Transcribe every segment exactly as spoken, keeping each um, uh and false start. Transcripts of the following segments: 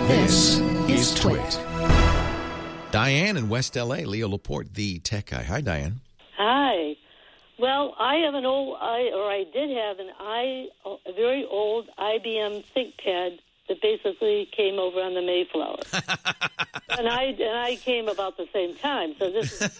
This is Twit. Diane in West L A, Leo Laporte, the tech guy. Hi, Diane. Hi. Well, I have an old, I or I did have an I, a very old I B M ThinkPad that basically came over on the Mayflower, and I and I came about the same time. So this is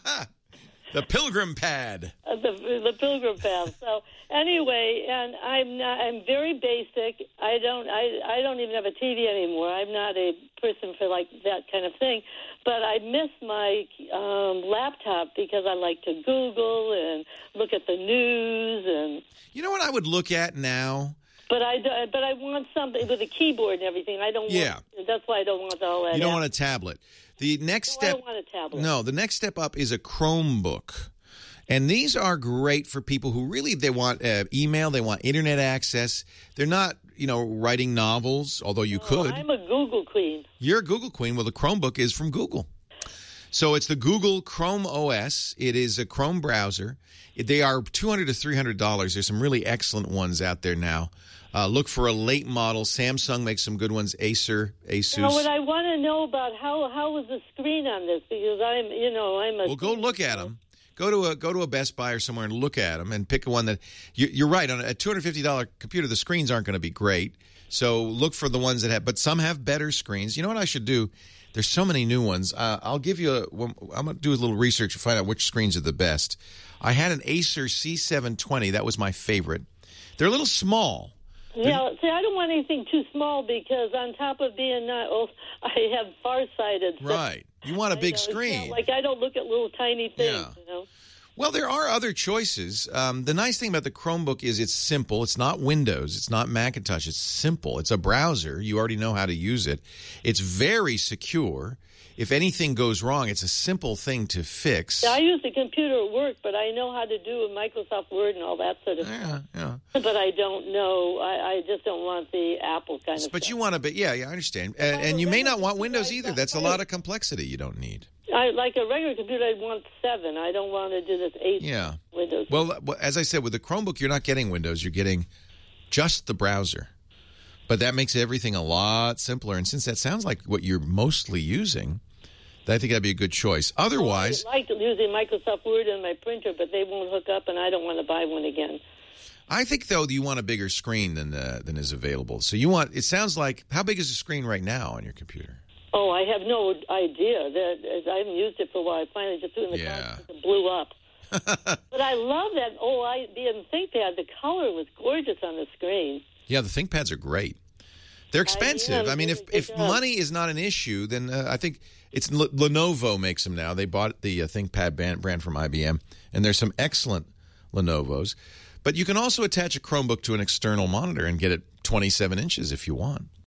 the Pilgrim Pad. Uh, the the Pilgrim Pad. So anyway, and I'm not, I'm very basic. I don't I I don't even have a T V anymore. I'm not a person for like that kind of thing. But I miss my um, laptop because I like to Google and look at the news and. You know what I would look at now? But I, but I want something with a keyboard and everything. I don't. Yeah. Want, that's why I don't want all that. You don't app. want a tablet. The next no, step. I don't want a tablet. No, the next step up is a Chromebook. And these are great for people who really, they want uh, email, they want internet access. They're not, you know, writing novels, although you no, could. I'm a Google queen. You're a Google queen. Well, the Chromebook is from Google. So it's the Google Chrome O S. It is a Chrome browser. They are two hundred dollars to three hundred dollars. There's some really excellent ones out there now. Uh, look for a late model. Samsung makes some good ones. Acer, Asus. Now, what I want to know about how how is the screen on this? Because I'm, you know, I'm a. Well, go look at them. Go to a go to a Best Buy or somewhere and look at them and pick one that you, you're right on a two hundred fifty dollars computer. The screens aren't going to be great, so look for the ones that have. But some have better screens. You know what I should do? There's so many new ones. Uh, I'll give you. A, I'm going to do a little research to find out which screens are the best. I had an Acer C seven twenty. That was my favorite. They're a little small. Yeah, see, I don't want anything too small because on top of being not old, I have farsighted. So right. You want a big know, screen. Like I don't look at little tiny things, yeah. you know. Well, there are other choices. Um, the nice thing about the Chromebook is it's simple. It's not Windows. It's not Macintosh. It's simple. It's a browser. You already know how to use it. It's very secure. If anything goes wrong, it's a simple thing to fix. Yeah, I use the computer at work, but I know how to do Microsoft Word and all that sort of yeah, stuff. Yeah. But I don't know. I, I just don't want the Apple kind of But stuff. you want to be, yeah, yeah, I understand. And, and you may not want Windows either. That's a lot of complexity you don't need. I, like a regular computer, I'd want seven. I don't want to do this eight yeah. Windows. Well, as I said, with the Chromebook, you're not getting Windows. You're getting just the browser. But that makes everything a lot simpler. And since that sounds like what you're mostly using, I think that'd be a good choice. Otherwise, I like using Microsoft Word on my printer, but they won't hook up, and I don't want to buy one again. I think, though, you want a bigger screen than uh, than is available. So you want, it sounds like, how big is the screen right now on your computer? Oh, I have no idea. That I haven't used it for a while. I finally just threw it in the yeah. car and it blew up. But I love that old I B M ThinkPad. The color was gorgeous on the screen. Yeah, the ThinkPads are great. They're expensive. I, I mean, if, if money is not an issue, then uh, I think it's L- Lenovo makes them now. They bought the uh, ThinkPad brand, brand from I B M, and there's some excellent Lenovos. But you can also attach a Chromebook to an external monitor and get it twenty-seven inches if you want.